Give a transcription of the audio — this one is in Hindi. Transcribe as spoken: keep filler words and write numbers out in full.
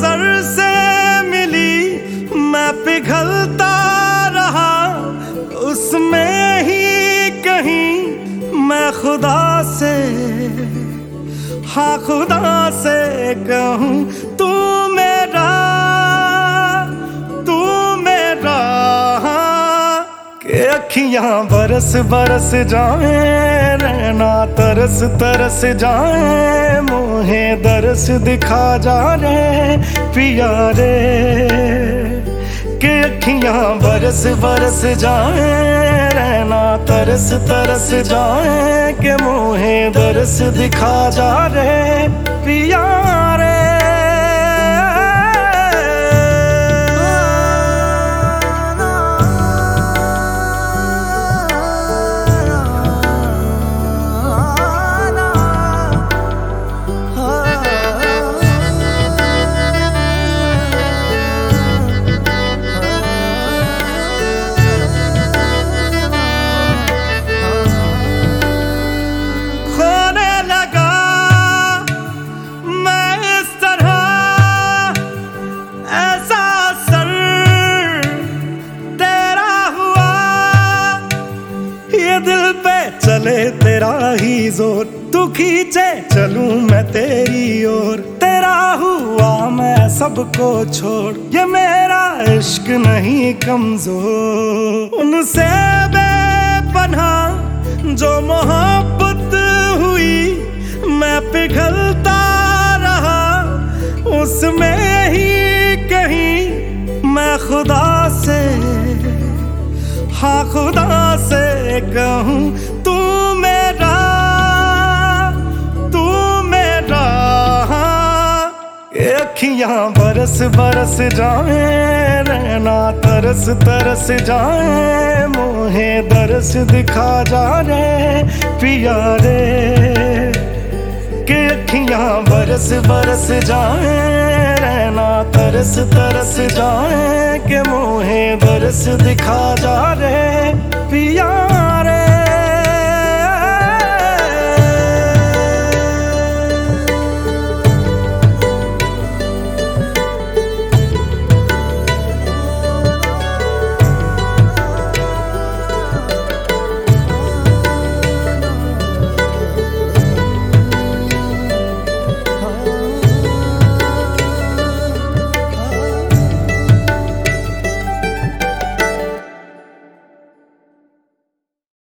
सर से मिली मैं पिघलता रहा, उसमें ही कहीं मैं खुदा से, हाँ खुदा से कहूँ तू मेरा, तू मेरा। के अखियाँ बरस बरस जाए, रहना तरस तरस जाए, मोहे दरस दिखा जा रे पिया रे। के अखियाँ बरस बरस जाए, रहना तरस तरस जाए, के मोहे दरस दिखा जा रे पिया रे। दिल पे चले तेरा ही जोर, तू खींचे चलूं मैं तेरी ओर। तेरा हुआ मैं सबको छोड़, ये मेरा इश्क नहीं कमजोर। उनसे बेपनाह जो मोहब्बत हुई, मैं पिघलता रहा, उसमें ही कहीं मैं खुदा से, हाँ खुदा से कहूँ तू मेरा, तू मेरा। अखियाँ बरस बरस जाए, रहना तरस तरस जाए, मोहे दरस दिखा जा रे पिया रे। के अखियाँ बरस बरस जाए, रहना तरस तरस जाए, के मोहे दरस दिखा जा रे पिया।